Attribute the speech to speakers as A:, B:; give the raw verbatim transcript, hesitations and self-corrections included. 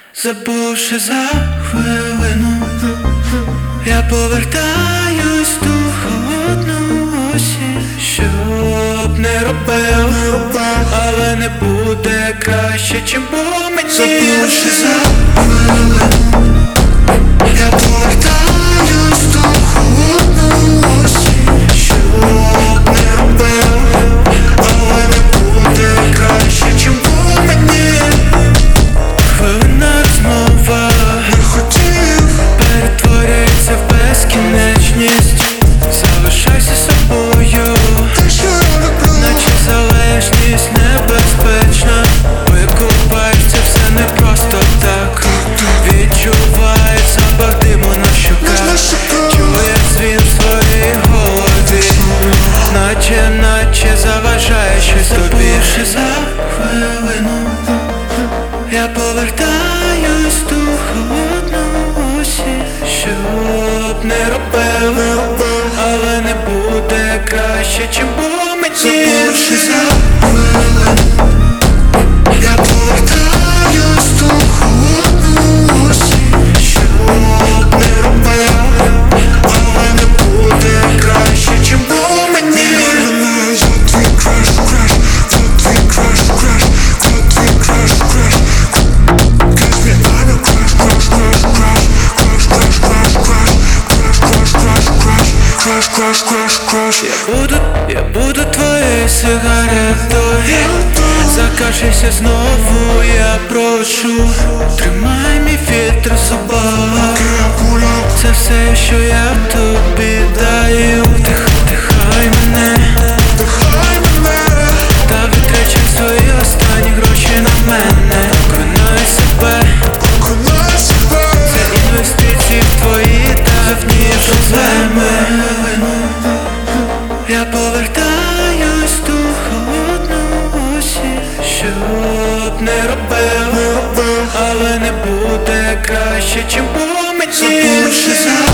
A: Забувши за хвилину, я повертаюсь ту холодну осінь. Щоб не робив, але не буде краще, чим було мені. Забувши за хвилину, я повертаюсь ту холодну осінь. Щоб не робив, але не буде краще, чим було мені. Хвилина розмова не хотів, перетворюється в безкінечність. Залишайся собою, наче залежність небезпечна. Бо як купаєш, це все не просто так. Відчуваєш запах диму на щоках, чуєш дзвін в своїй голові, наче, наче заважає щось тобі. Забувши за хвилину, я повертаюсь ту холодну осінь. Щоб не робив, але не буде краще, чим було мені. Забувши за хвилину, я повертаюсь ту холодну осінь. Щоб не робив, але не буде краще, чим було мені. Я буду, я буду твоєю сигаретою. Закажися знову, я прошу. Тримай мій фільтр в зубах. Це все, що я тобі даю. Вдихай, вдихай мене, та витрачай свої останні гроші на мене. Виконай себе, це інвестиції в твої давні проблеми. Я повертаюсь ту холодну осінь. Щоб не робив, але не буде краще, чим було мені.